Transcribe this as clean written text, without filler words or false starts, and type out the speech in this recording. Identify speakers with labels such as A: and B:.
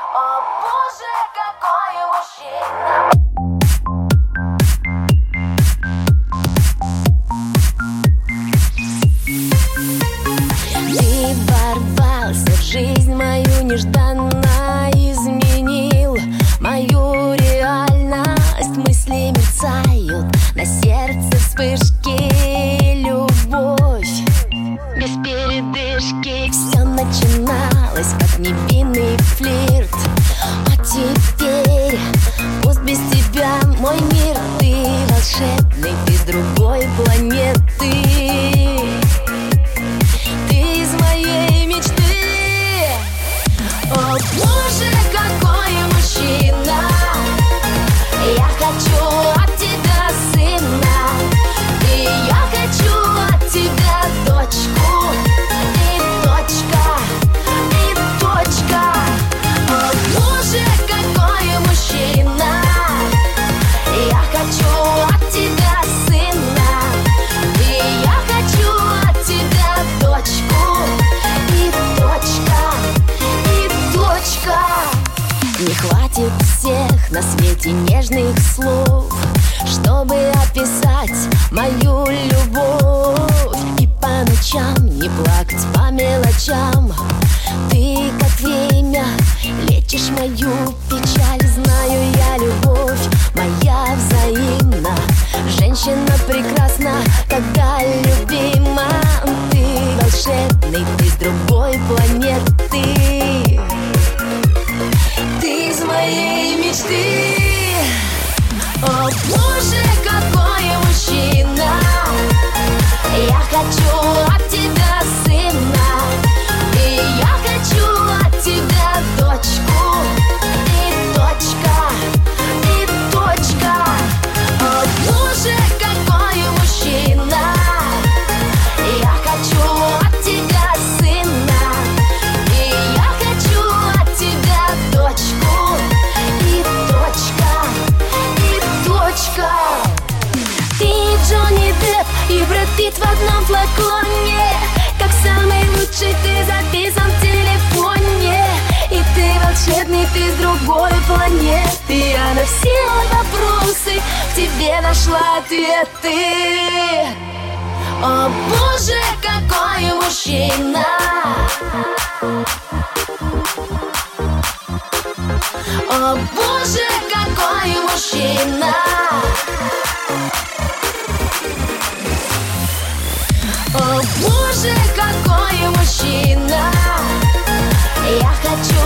A: О боже, какой мужчина.
B: Ты ворвался в жизнь мою нежданно, изменил мою реальность. Мысли мерцают, на сердце вспышки, любовь без передышки. Все начиналось как невинный флирт, а теперь пусть без тебя мой мир. Ты волшебный, ты с другой планеты. О боже, какой мужчина. Я хочу от тебя сына, и я хочу от тебя дочку. И точка, и точка. О боже, какой мужчина. Я хочу от тебя сына, и я хочу от тебя дочку. И точка. Не хватит всех на свете нежных слов, чтобы описать мою любовь. И по ночам не плакать по мелочам. Ты как время лечишь мою печаль. Знаю я, любовь моя взаимна. Женщина прекрасна, когда любима. Ты волшебный, ты с другой планеты. Ты из моей мечты. О боже, какой мужчина. Я хочу от тебя сына, и я хочу от тебя дочку. И точка, и точка. О боже, какой мужчина. Я хочу от тебя сына, и я хочу от тебя дочку. И точка, и точка. Ты Джонни Депп и Брэд Питт в одном флаконе. Как самый лучший ты записан в телефоне. И ты волшебный, ты с другой планеты. Я на все вопросы в тебе нашла ответы. О боже, какой мужчина. О боже, какой мужчина. О боже, какой мужчина. Я хочу